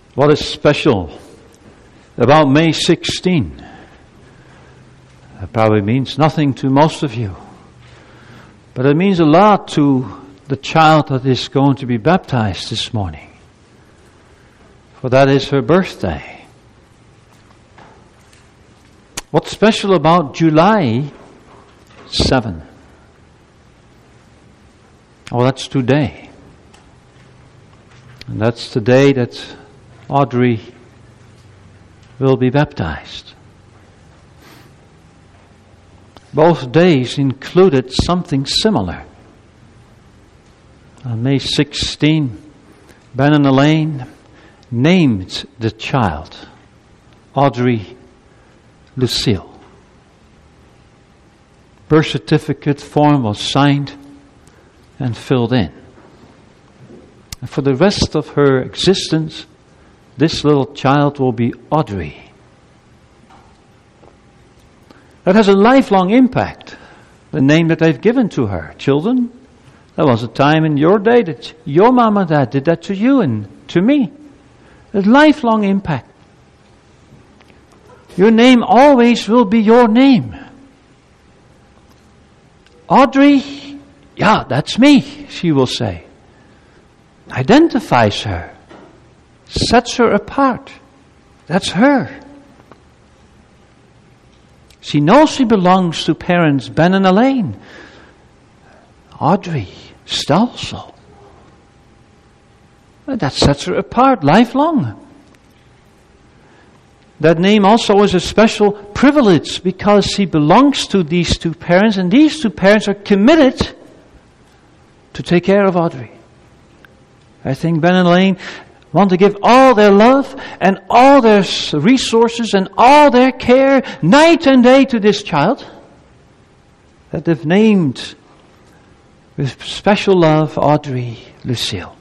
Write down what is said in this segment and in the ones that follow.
What is special about May 16? It probably means nothing to most of you. But it means a lot to the child that is going to be baptized this morning. For that is her birthday. What's special about July 7? Oh, that's today. And that's the day that Audrey will be baptized. Both days included something similar. On May 16, Ben and Elaine named the child Audrey Lucille. Birth certificate form was signed and filled in. And for the rest of her existence, this little child will be Audrey. That has a lifelong impact, the name that they've given to her. Children, there was a time in your day that your mom and dad did that to you and to me. A lifelong impact. Your name always will be your name. Audrey, yeah, that's me, she will say. Identifies her. Sets her apart. That's her. She knows she belongs to parents Ben and Elaine. Audrey Stelsel. That sets her apart lifelong. That name also is a special privilege because she belongs to these two parents, and these two parents are committed to take care of Audrey. I think Ben and Elaine want to give all their love and all their resources and all their care night and day to this child that they've named with special love Audrey Lucille.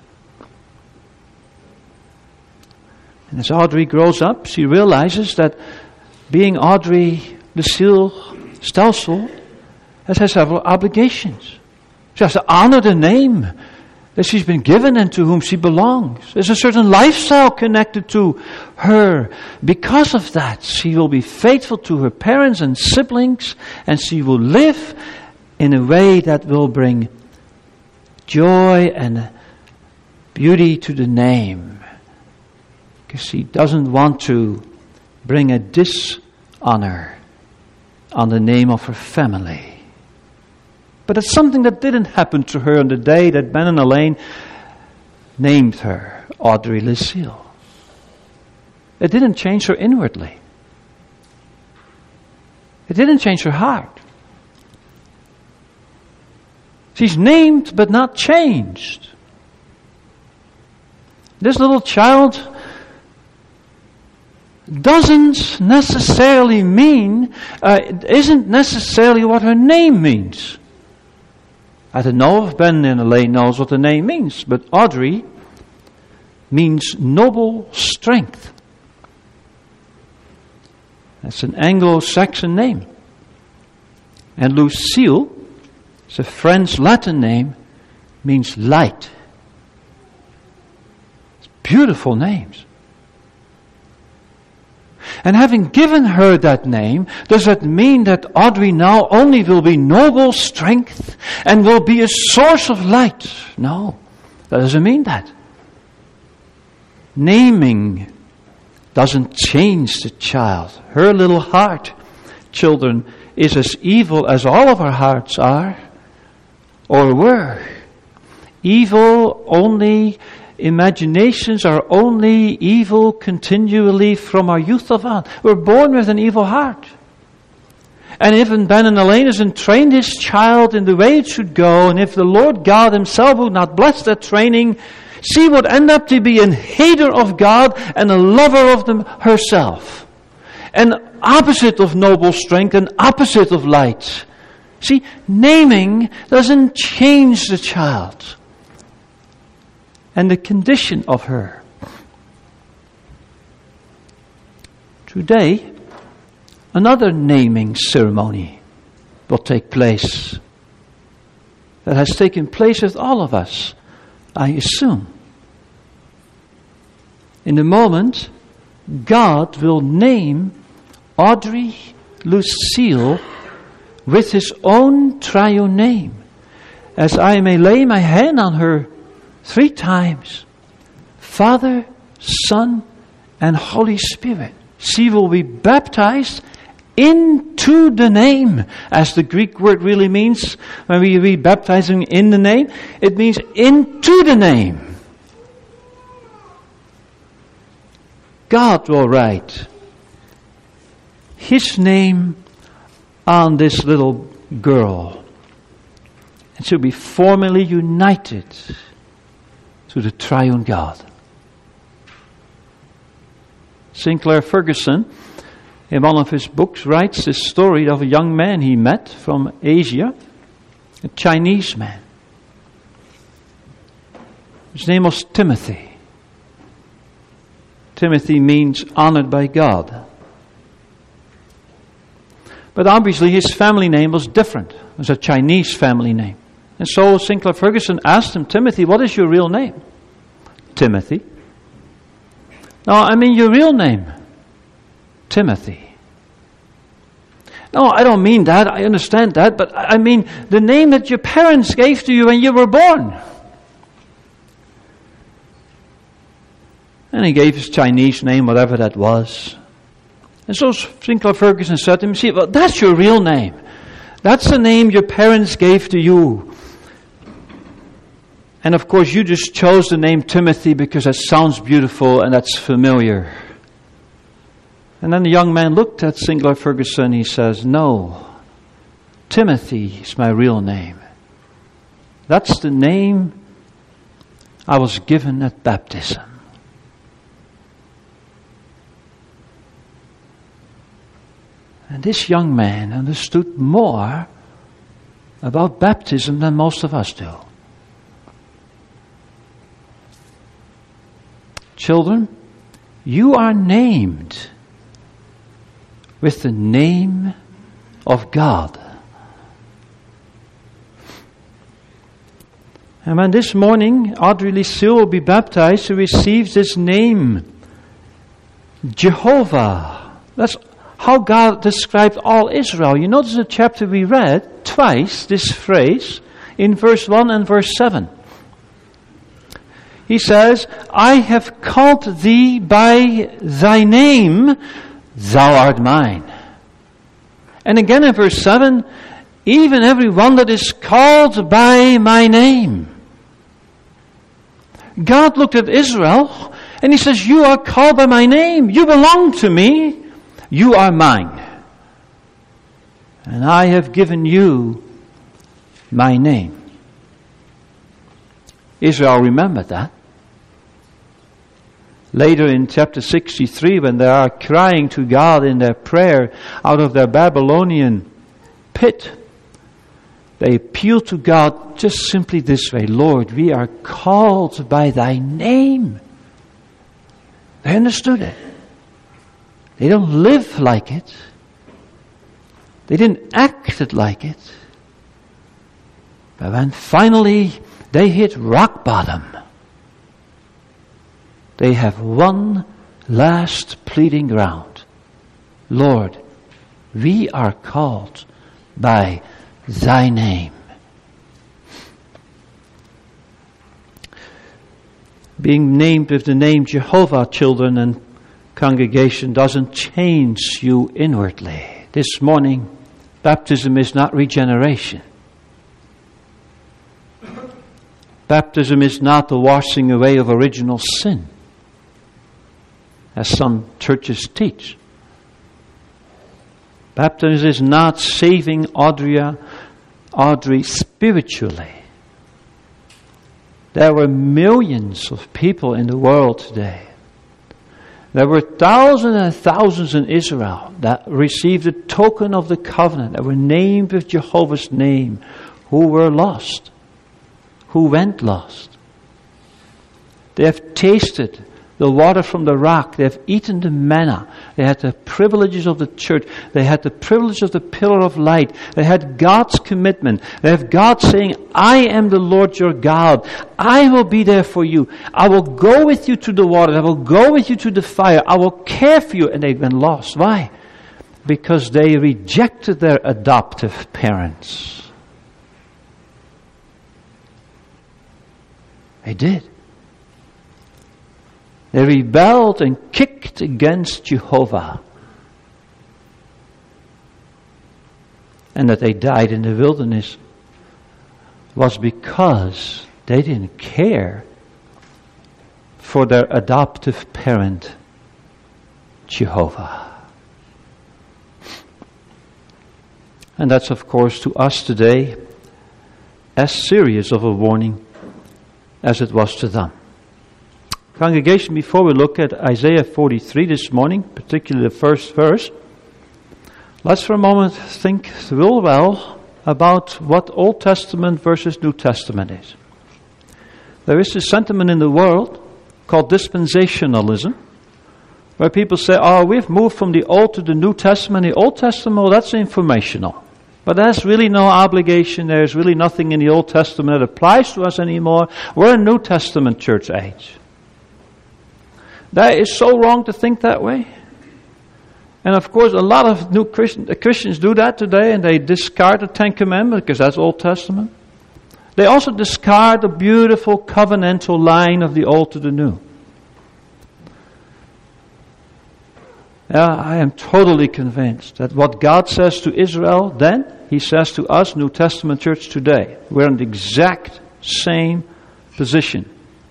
And as Audrey grows up, she realizes that being Audrey Lucille Stelsel has several obligations. She has to honor the name that she's been given and to whom she belongs. There's a certain lifestyle connected to her. Because of that, she will be faithful to her parents and siblings, and she will live in a way that will bring joy and beauty to the name. Because she doesn't want to bring a dishonor on the name of her family. But it's something that didn't happen to her on the day that Ben and Elaine named her Audrey Lucille. It didn't change her inwardly. It didn't change her heart. She's named but not changed. This little child doesn't necessarily mean, isn't necessarily what her name means. I don't know if Ben and Elaine knows what the name means, but Audrey means noble strength. That's an Anglo-Saxon name. And Lucille, it's a French Latin name, means light. It's beautiful names. And having given her that name, does that mean that Audrey now only will be noble strength and will be a source of light? No, that doesn't mean that. Naming doesn't change the child. Her little heart, children, is as evil as all of our hearts are or were. Evil only. Imaginations are only evil continually from our youth of on. We're born with an evil heart. And if Ben and Elaine hasn't trained his child in the way it should go, and if the Lord God himself would not bless that training, she would end up to be a hater of God and a lover of them herself. An opposite of noble strength, an opposite of light. See, naming doesn't change the child and the condition of her. Today, another naming ceremony will take place that has taken place with all of us, I assume. in a moment, God will name Audrey Lucille with His own triune name, as I may lay my hand on her 3 times. Father, Son, and Holy Spirit. She will be baptized into the name, as the Greek word really means. When we read baptizing in the name, it means into the name. God will write His name on this little girl, and she'll be formally united to the triune God. Sinclair Ferguson, in one of his books, writes this story of a young man he met from Asia, a Chinese man. His name was Timothy. Timothy means honored by God. But obviously his family name was different. It was a Chinese family name. And so Sinclair Ferguson asked him, Timothy, what is your real name? Timothy. No, I mean your real name. Timothy. No, I don't mean that. I understand that. But I mean the name that your parents gave to you when you were born. And he gave his Chinese name, whatever that was. And so Sinclair Ferguson said to him, see, well, that's your real name. That's the name your parents gave to you. And of course you just chose the name Timothy because that sounds beautiful and that's familiar. And then the young man looked at Sinclair Ferguson and he says, no, Timothy is my real name. That's the name I was given at baptism. And this young man understood more about baptism than most of us do. Children, you are named with the name of God. And when this morning Audrey Lucille will be baptized, she receives this name, Jehovah. That's how God described all Israel. You notice the chapter we read twice, this phrase, in verse 1 and verse 7. He says, I have called thee by thy name, thou art mine. And again in verse 7, even every one that is called by my name. God looked at Israel and He says, you are called by my name. You belong to me. You are mine. And I have given you my name. Israel remembered that. Later in chapter 63, when they are crying to God in their prayer out of their Babylonian pit, they appeal to God just simply this way, Lord, we are called by thy name. They understood it. They don't live like it. They didn't act it like it. But when finally they hit rock bottom, they have one last pleading ground. Lord, we are called by thy name. Being named with the name Jehovah, children and congregation, doesn't change you inwardly. This morning, baptism is not regeneration. Baptism is not the washing away of original sin, as some churches teach. Baptism is not saving Audrey spiritually. There were millions of people in the world today. There were thousands and thousands in Israel that received the token of the covenant, that were named with Jehovah's name, who were lost, who went lost. They have tasted the water from the rock. They have eaten the manna. They had the privileges of the church. They had the privilege of the pillar of light. They had God's commitment. They have God saying, I am the Lord your God. I will be there for you. I will go with you to the water. I will go with you to the fire. I will care for you. And they've been lost. Why? Because they rejected their adoptive parents. They did. They rebelled and kicked against Jehovah. And that they died in the wilderness was because they didn't care for their adoptive parent, Jehovah. And that's, of course, to us today as serious of a warning as it was to them. Congregation, before we look at Isaiah 43 this morning, particularly the first verse, let's for a moment think real well about what Old Testament versus New Testament is. There is this sentiment in the world called dispensationalism, where people say, oh, we've moved from the Old to the New Testament. The Old Testament, well, that's informational. But there's really no obligation. There's really nothing in the Old Testament that applies to us anymore. We're a New Testament church age. That is so wrong to think that way. And of course, a lot of new Christians do that today, and they discard the Ten Commandments because that's Old Testament. They also discard the beautiful covenantal line of the Old to the New. I am totally convinced that what God says to Israel then, He says to us, New Testament church today. We're in the exact same position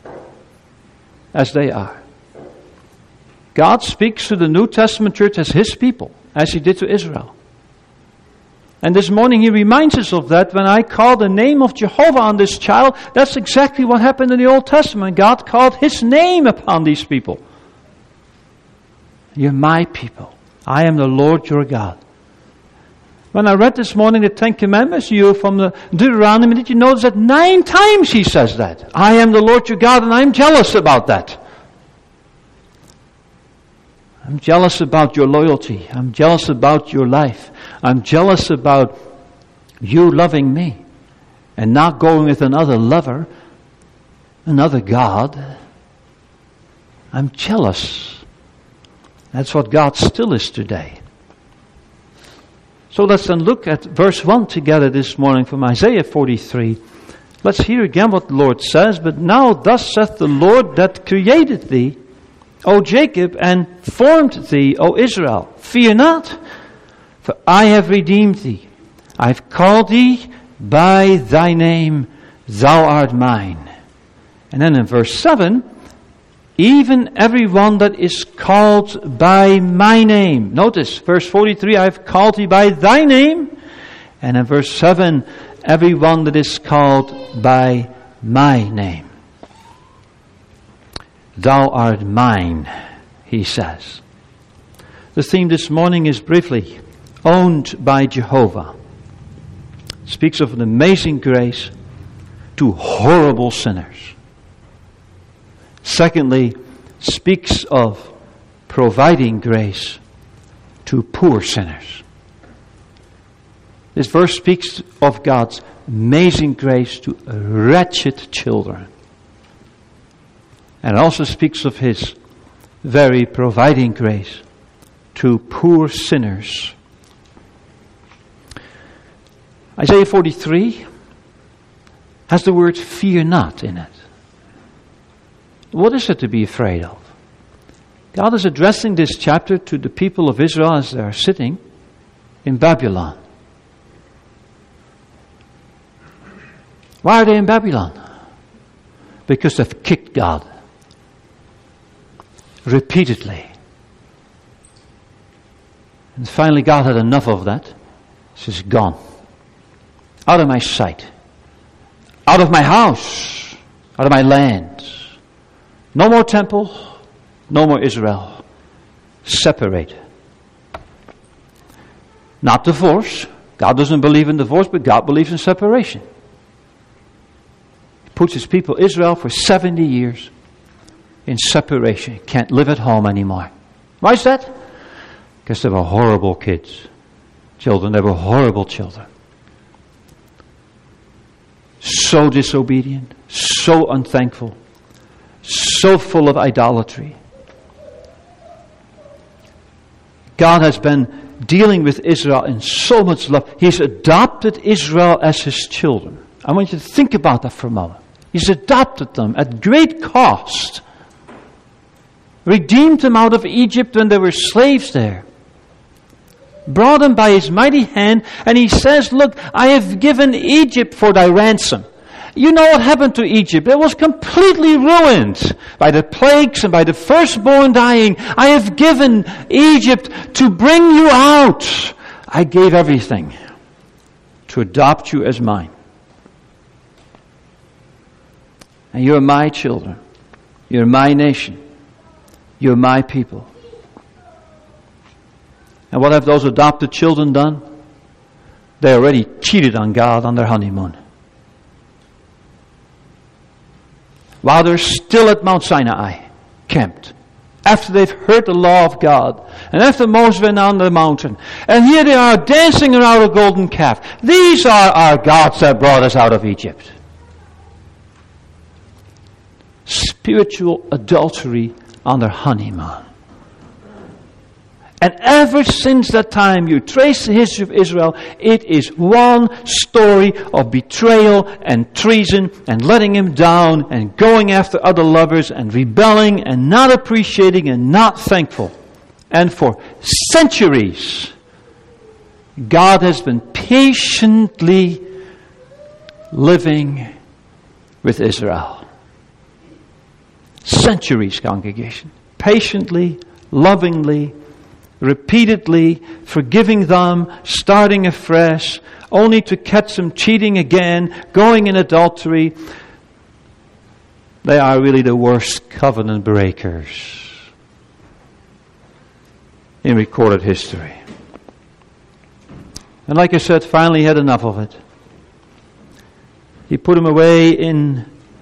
as they are. God speaks to the New Testament church as His people, as He did to Israel. And this morning He reminds us of that. When I call the name of Jehovah on this child, that's exactly what happened in the Old Testament. God called His name upon these people. You're my people. I am the Lord your God. When I read this morning the Ten Commandments, you from the Deuteronomy, did you notice that 9 times He says that? I am the Lord your God, and I'm jealous about that. I'm jealous about your loyalty. I'm jealous about your life. I'm jealous about you loving me and not going with another lover, another God. I'm jealous. That's what God still is today. So let's then look at verse 1 together this morning from Isaiah 43. Let's hear again what the Lord says. But now thus saith the Lord that created thee, O Jacob, and formed thee, O Israel. Fear not, for I have redeemed thee. I have called thee by thy name, thou art mine. And then in verse 7, even every one that is called by my name. Notice, verse 43, I have called thee by thy name. And in verse 7, every one that is called by my name. Thou art mine, He says. The theme this morning is briefly, owned by Jehovah. It speaks of an amazing grace to horrible sinners. Secondly, speaks of providing grace to poor sinners. This verse speaks of God's amazing grace to wretched children. And it also speaks of His very providing grace to poor sinners. Isaiah 43 has the word fear not in it. What is it to be afraid of? God is addressing this chapter to the people of Israel as they are sitting in Babylon. Why are they in Babylon? Because they've kicked God. Repeatedly. And finally God had enough of that. He says, gone. Out of my sight. Out of my house. Out of my land. No more temple. No more Israel. Separate. Not divorce. God doesn't believe in divorce, but God believes in separation. He puts His people Israel for 70 years in separation, can't live at home anymore. Why is that? Because they were horrible children. They were horrible children. So disobedient, so unthankful, so full of idolatry. God has been dealing with Israel in so much love. He's adopted Israel as His children. I want you to think about that for a moment. He's adopted them at great cost. Redeemed them out of Egypt when they were slaves there. Brought them by His mighty hand, and He says, look, I have given Egypt for thy ransom. You know what happened to Egypt? It was completely ruined by the plagues and by the firstborn dying. I have given Egypt to bring you out. I gave everything to adopt you as mine. And you're my children. You're my nation. You're my people. And what have those adopted children done? They already cheated on God on their honeymoon. While they're still at Mount Sinai, camped, after they've heard the law of God, and after Moses went down the mountain, and here they are dancing around a golden calf. These are our gods that brought us out of Egypt. Spiritual adultery on their honeymoon. And ever since that time, you trace the history of Israel, it is one story of betrayal and treason and letting Him down and going after other lovers and rebelling and not appreciating and not thankful. And for centuries, God has been patiently living with Israel. Centuries, congregation. Patiently, lovingly, repeatedly forgiving them, starting afresh, only to catch them cheating again, going in adultery. They are really the worst covenant breakers in recorded history. And like I said, finally he had enough of it. He put them away in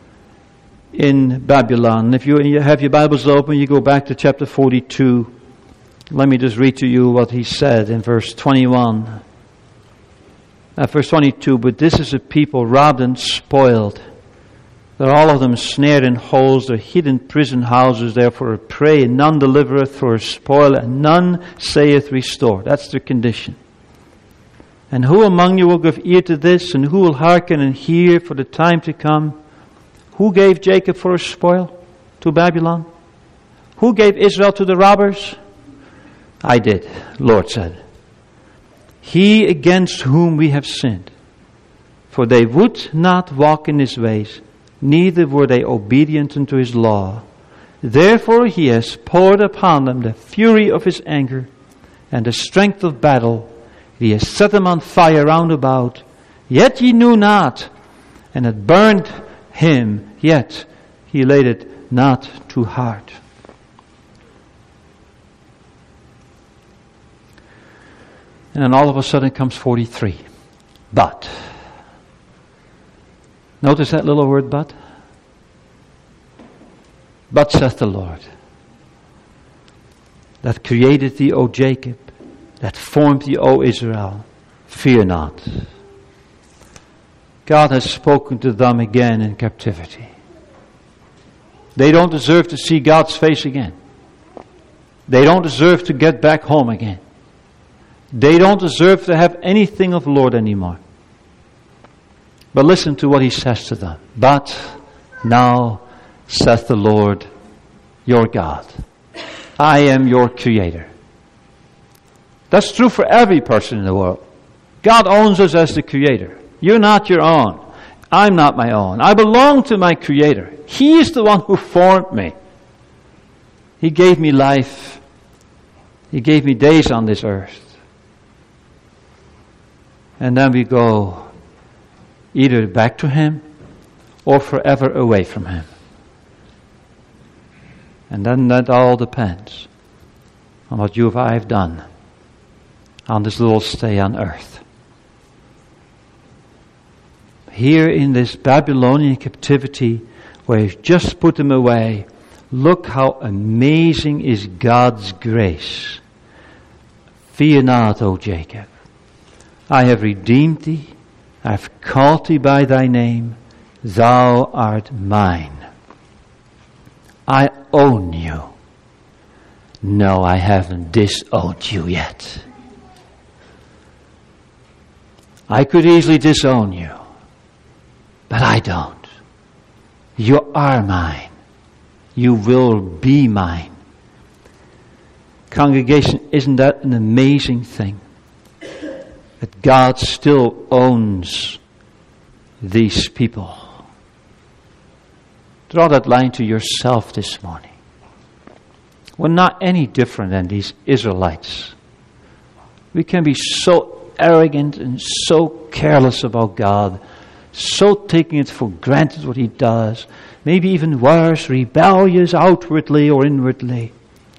Babylon. If you have your Bibles open, you go back to chapter 42. Let me just read to you what he said in verse 21. Verse 22, but this is a people robbed and spoiled. They're all of them snared in holes, they're hid in prison houses, therefore a prey, and none delivereth for a spoil, and none saith restore. That's their condition. And who among you will give ear to this, and who will hearken and hear for the time to come? Who gave Jacob for a spoil to Babylon? Who gave Israel to the robbers? I did, Lord said. He against whom we have sinned. For they would not walk in His ways, neither were they obedient unto His law. Therefore He has poured upon them the fury of His anger, and the strength of battle. He has set them on fire round about. Yet ye knew not, and it burned Him, yet He laid it not to heart. And then all of a sudden comes 43. But. Notice that little word, but. But saith the Lord, that created thee, O Jacob, that formed thee, O Israel, fear not. God has spoken to them again in captivity. They don't deserve to see God's face again. They don't deserve to get back home again. They don't deserve to have anything of the Lord anymore. But listen to what He says to them. But now saith the Lord your God, I am your Creator. That's true for every person in the world. God owns us as the Creator. You're not your own. I'm not my own. I belong to my Creator. He is the one who formed me. He gave me life. He gave me days on this earth. And then we go either back to Him or forever away from Him. And then that all depends on what you and I have done on this little stay on earth. Here in this Babylonian captivity, where He's just put them away, Look how amazing is God's grace. Fear not, O Jacob. I have redeemed thee. I have called thee by thy name. Thou art mine. I own you. No, I haven't disowned you yet. I could easily disown you, but I don't. You are mine. You will be mine. Congregation, isn't that an amazing thing? That God still owns these people. Draw that line to yourself this morning. We're not any different than these Israelites. We can be so arrogant and so careless about God, so taking it for granted what He does, maybe even worse, rebellious outwardly or inwardly.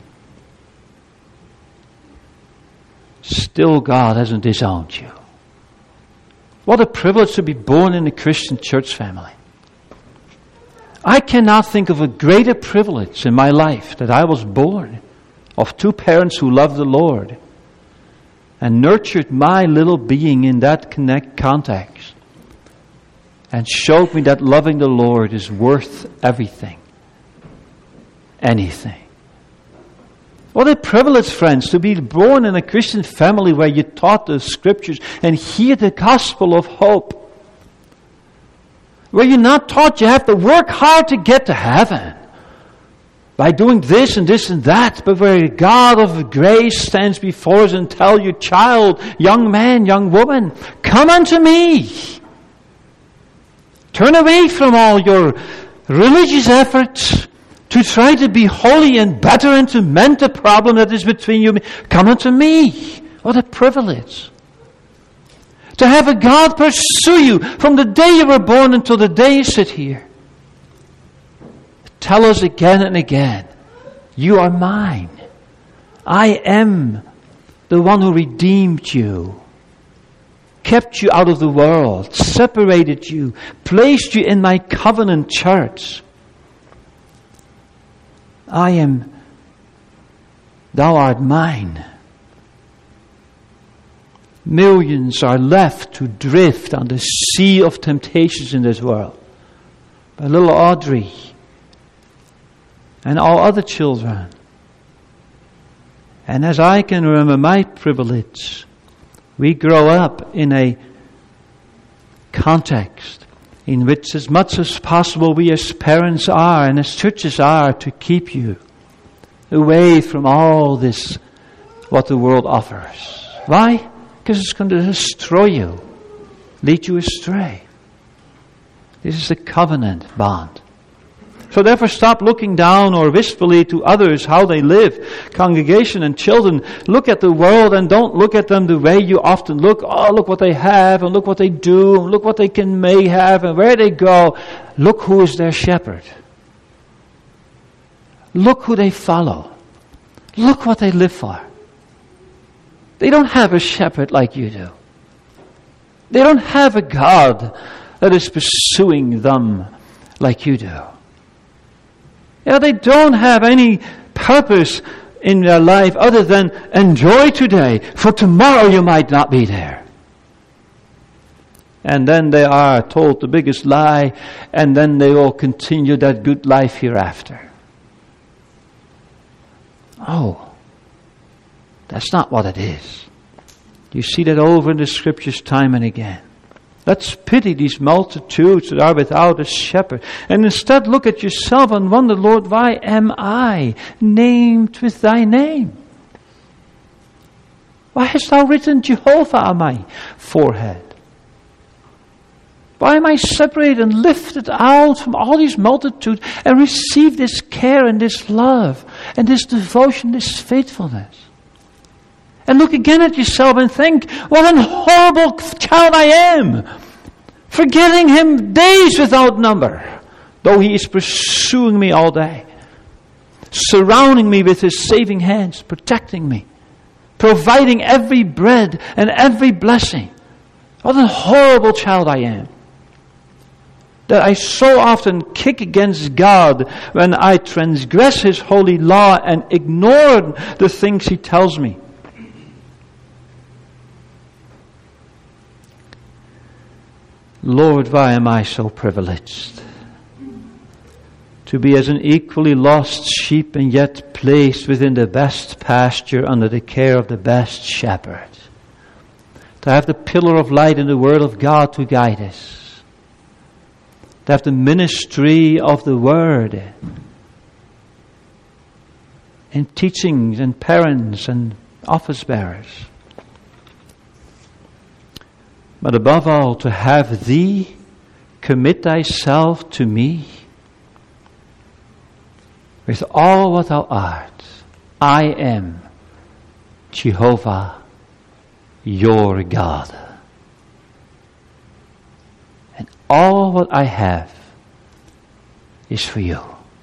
Still God hasn't disowned you. What a privilege to be born in a Christian church family. I cannot think of a greater privilege in my life that I was born of two parents who loved the Lord and nurtured my little being in that context and showed me that loving the Lord is worth everything, anything. What a privilege, friends, to be born in a Christian family where you taught the Scriptures and hear the gospel of hope. Where you're not taught you have to work hard to get to heaven by doing this and this and that, but where the God of grace stands before us and tells you, child, young man, young woman, come unto me. Turn away from all your religious efforts to try to be holy and better and to mend the problem that is between you and me. Come unto me. What a privilege. To have a God pursue you from the day you were born until the day you sit here. Tell us again and again, you are mine. I am the one who redeemed you, kept you out of the world, separated you, placed you in my covenant church. Thou art mine. Millions are left to drift on the sea of temptations in this world. By little Audrey and all other children. And as I can remember my privilege, we grow up in a context in which as much as possible we as parents are and as churches are to keep you away from all this, what the world offers. Why? Because it's going to destroy you, lead you astray. This is the covenant bond. So therefore stop looking down or wistfully to others how they live. Congregation and children, look at the world and don't look at them the way you often look. Oh, look what they have and look what they do and look what they may have and where they go. Look who is their shepherd. Look who they follow. Look what they live for. They don't have a shepherd like you do. They don't have a God that is pursuing them like you do. Yeah, they don't have any purpose in their life other than enjoy today, for tomorrow you might not be there. And then they are told the biggest lie, and then they will continue that good life hereafter. Oh, that's not what it is. You see that over in the Scriptures time and again. Let's pity these multitudes that are without a shepherd. And instead look at yourself and wonder, Lord, why am I named with thy name? Why hast thou written Jehovah on my forehead? Why am I separated and lifted out from all these multitudes and receive this care and this love and this devotion, this faithfulness? And look again at yourself and think, what an horrible child I am. Forgetting him days without number, though he is pursuing me all day. Surrounding me with his saving hands, protecting me. Providing every bread and every blessing. What a horrible child I am. that I so often kick against God when I transgress His holy law and ignore the things He tells me. Lord, why am I so privileged to be as an equally lost sheep and yet placed within the best pasture under the care of the best shepherd? To have the pillar of light in the Word of God to guide us. To have the ministry of the Word in teachings and parents and office bearers. But above all, to have Thee commit Thyself to me with all what Thou art. I am Jehovah, your God. And all what I have is for you.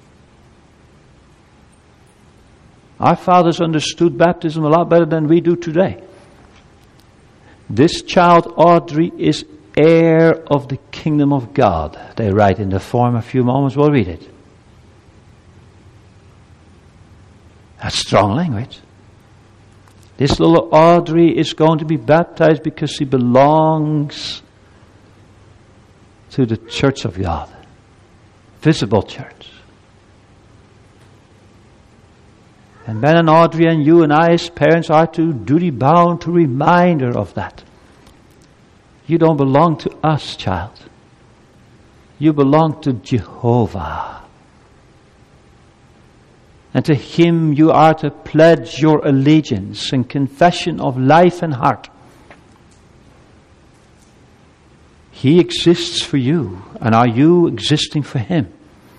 Our fathers understood baptism a lot better than we do today. This child, Audrey, is heir of the kingdom of God. They write in the form. A few moments, we'll read it. That's strong language. This little Audrey is going to be baptized because she belongs to the church of God. Visible church. And Ben and Audrey and you and I as parents are to duty bound to remind her of that. You don't belong to us, child. You belong to Jehovah. And to Him you are to pledge your allegiance and confession of life and heart. He exists for you, and are you existing for Him?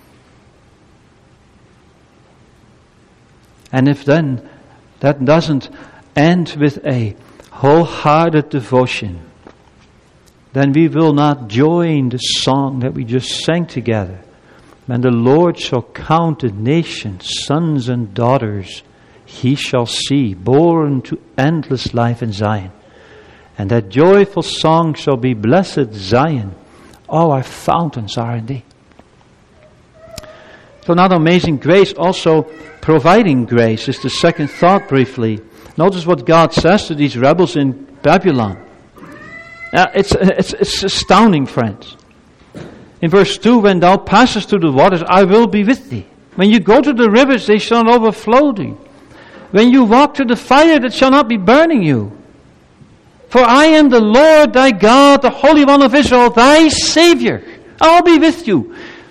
And if then that doesn't end with a wholehearted devotion, then we will not join the song that we just sang together. When the Lord shall count the nations, sons and daughters, He shall see, born to endless life in Zion. And that joyful song shall be, Blessed Zion, all our fountains are in Thee. So now amazing grace, also providing grace, is the second thought briefly. Notice what God says to these rebels in Babylon. It's astounding, friends. In verse 2, when thou passest through the waters, I will be with thee. When you go to the rivers, they shall not overflow thee. When you walk through the fire, it shall not be burning you. For I am the Lord thy God, the Holy One of Israel, thy Savior. I'll be with you.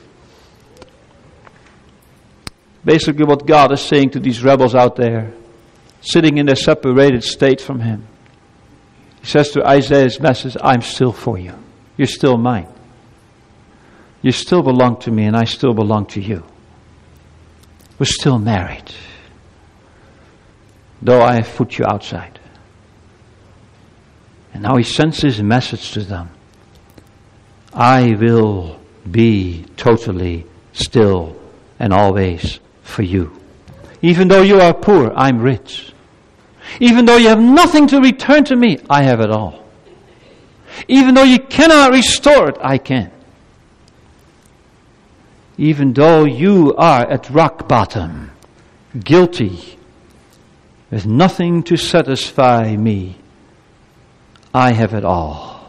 Basically what God is saying to these rebels out there, sitting in their separated state from Him. He says to Isaiah's message, I'm still for you. You're still mine. You still belong to me and I still belong to you. We're still married. Though I have put you outside. And now He sends His message to them. I will be totally still and always for you. Even though you are poor, I'm rich. Even though you have nothing to return to me, I have it all. Even though you cannot restore it, I can. Even though you are at rock bottom, guilty, with nothing to satisfy me, I have it all.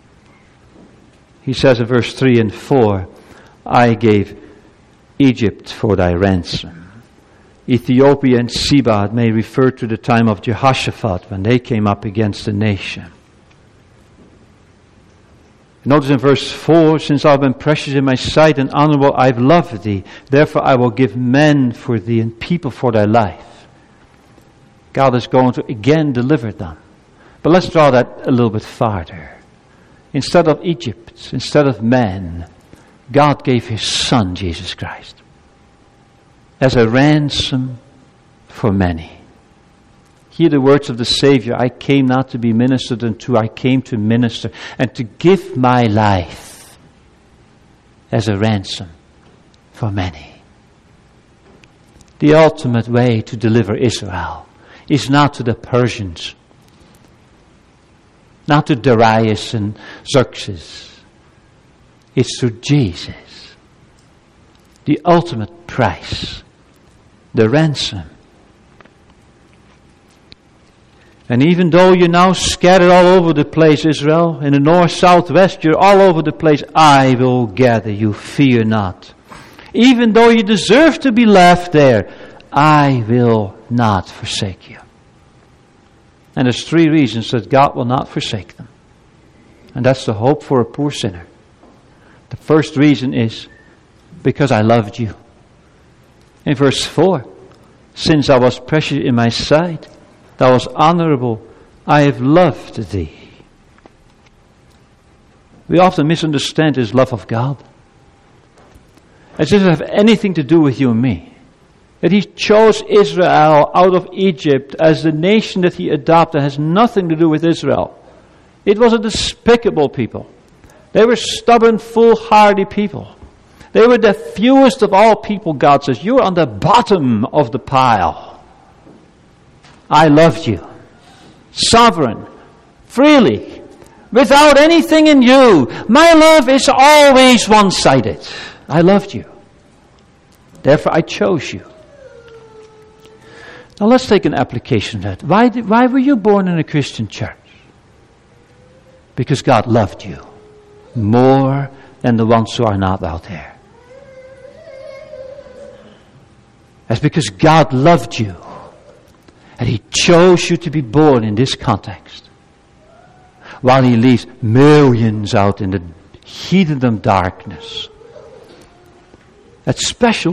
He says in verse 3 and 4, I gave Egypt for thy ransom. Ethiopia and Seba may refer to the time of Jehoshaphat when they came up against the nation. Notice in verse 4, since I've been precious in my sight and honorable, I've loved thee. Therefore I will give men for thee and people for thy life. God is going to again deliver them. But let's draw that a little bit farther. Instead of Egypt, instead of men, God gave His Son, Jesus Christ, as a ransom for many. Hear the words of the Savior, I came not to be ministered unto, I came to minister and to give my life as a ransom for many. The ultimate way to deliver Israel is not to the Persians, not to Darius and Xerxes. It's through Jesus. The ultimate price. The ransom. And even though you're now scattered all over the place, Israel, in the north, south, west, you're all over the place, I will gather you, fear not. Even though you deserve to be left there, I will not forsake you. And there's 3 reasons that God will not forsake them. And that's the hope for a poor sinner. The first reason is, because I loved you. In verse 4, since I was precious in my sight, thou was honorable, I have loved thee. We often misunderstand this love of God. It doesn't have anything to do with you and me. That He chose Israel out of Egypt as the nation that He adopted has nothing to do with Israel. It was a despicable people. They were stubborn, foolhardy people. They were the fewest of all people, God says. You are on the bottom of the pile. I loved you. Sovereign. Freely. Without anything in you. My love is always one-sided. I loved you. Therefore I chose you. Now let's take an application of that. Why were you born in a Christian church? Because God loved you more than the ones who are not out there. That's because God loved you. And He chose you to be born in this context. While He leaves millions out in the heathen darkness. That's special.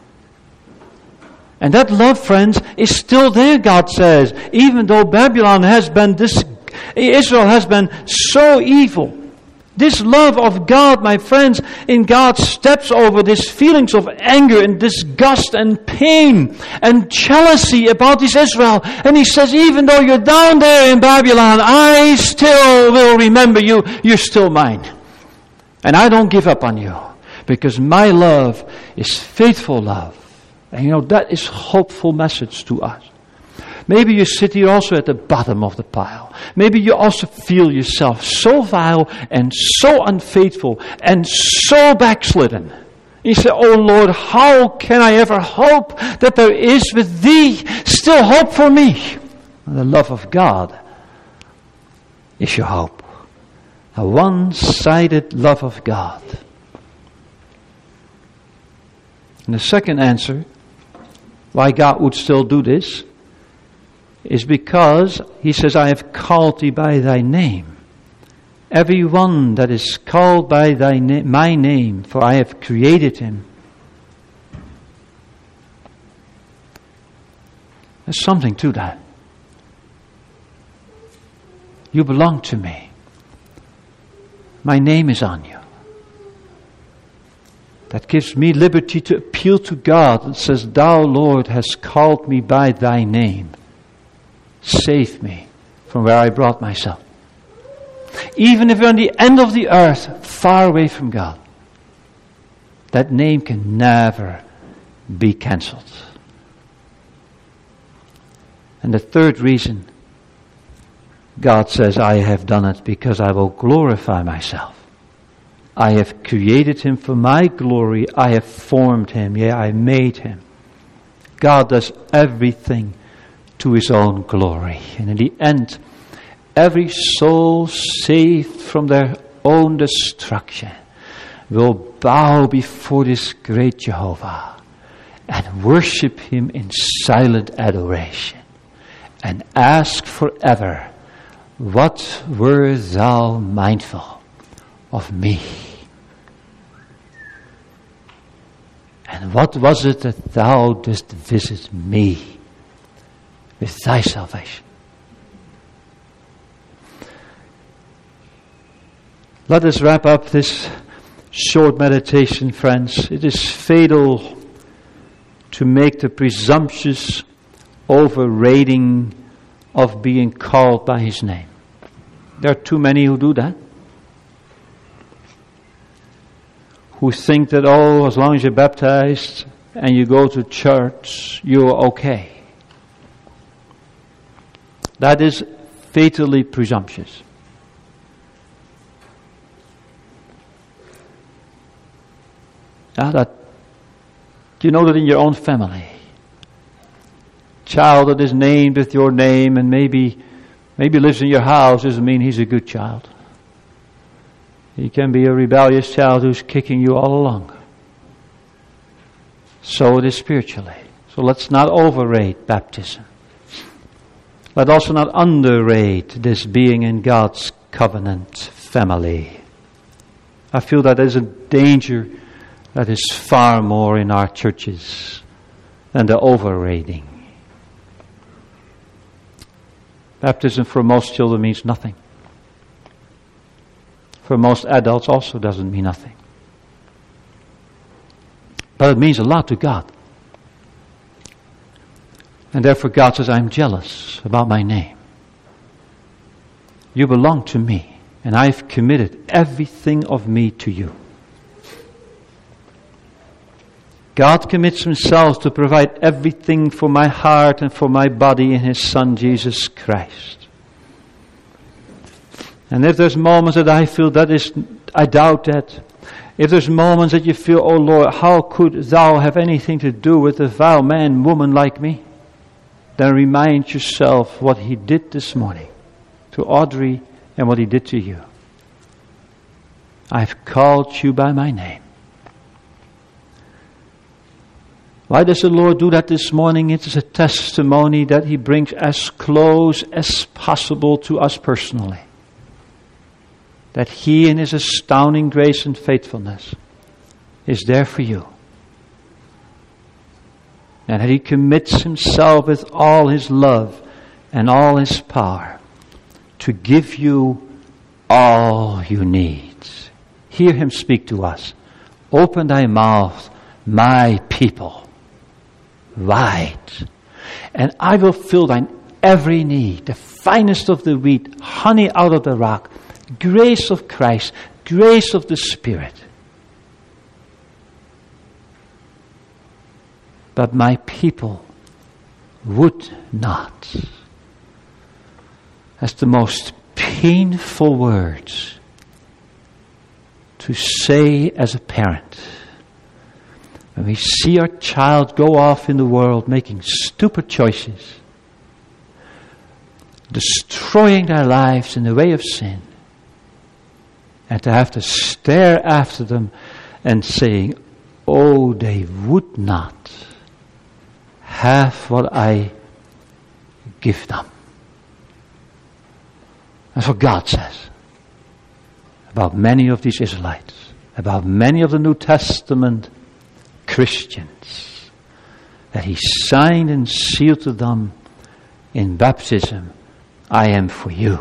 And that love, friends, is still there, God says. Even though Babylon has been Israel has been so evil. This love of God, my friends, in God steps over these feelings of anger and disgust and pain and jealousy about this Israel. And He says, even though you're down there in Babylon, I still will remember you. You're still mine. And I don't give up on you. Because my love is faithful love. And that is hopeful message to us. Maybe you sit here also at the bottom of the pile. Maybe you also feel yourself so vile and so unfaithful and so backslidden. You say, oh Lord, how can I ever hope that there is with Thee still hope for me? And the love of God is your hope. A one-sided love of God. And the second answer, why God would still do this, is because He says, I have called thee by thy name. Every one that is called by my name, for I have created him. There's something to that. You belong to me. My name is on you. That gives me liberty to appeal to God and says, Thou, Lord, hast called me by Thy name. Save me from where I brought myself. Even if you're on the end of the earth, far away from God, that name can never be cancelled. And the third reason, God says, I have done it because I will glorify myself. I have created him for my glory. I have formed him. Yeah, I made him. God does everything to his own glory. And in the end, every soul saved from their own destruction will bow before this great Jehovah and worship him in silent adoration and ask forever, what were thou mindful of me? And what was it that thou didst visit me with thy salvation? Let us wrap up this short meditation, friends. It is fatal to make the presumptuous overrating of being called by his name. There are too many who do that. Who think that, as long as you're baptized and you go to church, you're okay. That is fatally presumptuous. That you know that in your own family, child that is named with your name and maybe lives in your house doesn't mean he's a good child. He can be a rebellious child who's kicking you all along. So it is spiritually. So let's not overrate baptism. Let also not underrate this being in God's covenant family. I feel that there's a danger that is far more in our churches than the overrating. Baptism for most children means nothing. For most adults also doesn't mean nothing. But it means a lot to God. And therefore God says, I'm jealous about my name. You belong to me, and I've committed everything of me to you. God commits himself to provide everything for my heart and for my body in his Son, Jesus Christ. And if there's moments that I feel I doubt that. If there's moments that you feel, oh Lord, how could thou have anything to do with a vile man, woman like me? Then remind yourself what he did this morning to Audrey and what he did to you. I've called you by my name. Why does the Lord do that this morning? It is a testimony that he brings as close as possible to us personally. That he in his astounding grace and faithfulness is there for you. And that he commits himself with all his love and all his power to give you all you need. Hear him speak to us. Open thy mouth, my people, wide, and I will fill thine every need, the finest of the wheat, honey out of the rock, grace of Christ, grace of the Spirit. But my people would not. That's the most painful words to say as a parent. When we see our child go off in the world making stupid choices, destroying their lives in the way of sin, and to have to stare after them and saying, oh, they would not have what I give them. That's what God says about many of these Israelites, about many of the New Testament Christians, that he signed and sealed to them in baptism, I am for you.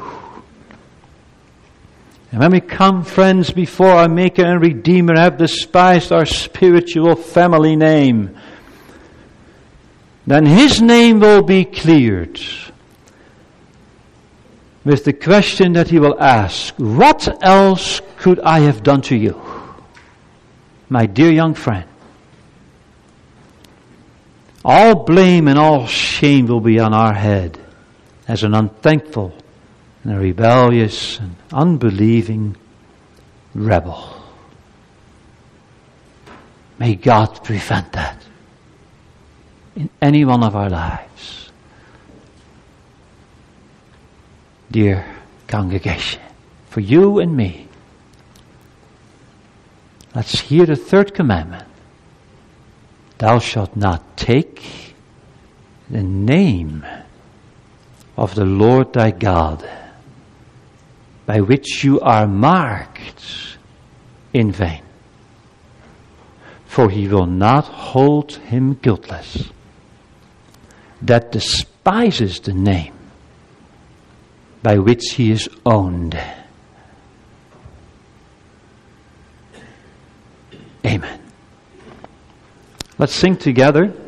And when we come, friends, before our Maker and Redeemer, have despised our spiritual family name, then his name will be cleared with the question that he will ask, what else could I have done to you, my dear young friend? All blame and all shame will be on our head as an unthankful and a rebellious and unbelieving rebel. May God prevent that in any one of our lives. Dear congregation, for you and me, let's hear the third commandment. Thou shalt not take the name of the Lord thy God, by which you are marked, in vain. For he will not hold him guiltless that despises the name by which he is owned. Amen. Let's sing together.